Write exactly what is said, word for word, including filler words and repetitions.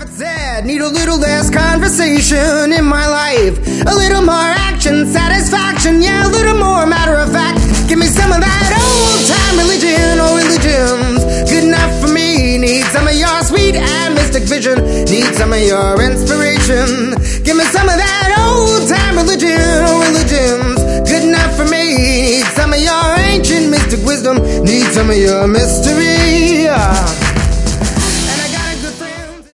said, need a little less conversation in my life. A little more action, satisfaction, yeah, a little more matter of fact. Give me some of that old-time religion or religions. Good enough for me. Need some of your sweet and mystic vision. Need some of your inspiration. Give me some of that old-time religion or religions. Good enough for me. Need some of your ancient mystic wisdom. Need some of your mystery.